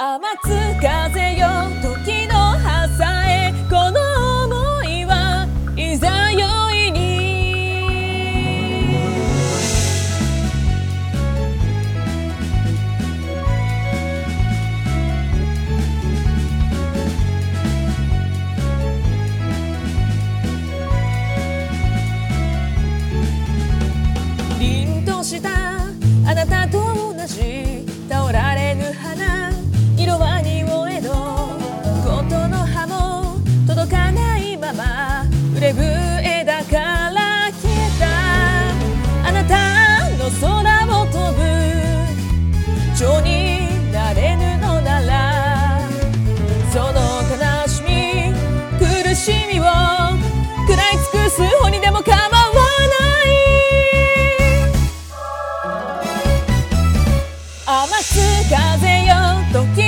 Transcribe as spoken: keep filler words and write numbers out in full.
雨津風よ時の葉さえこの想いはいざよいに凛としたあなたと同じ倒られぬ花色は匂えどことの葉も届かないまま売れ笛だから消えたあなたの空を飛ぶ蝶になれぬのならその悲しみ苦しみを食らい尽くす方にでも構わない雨津風よ時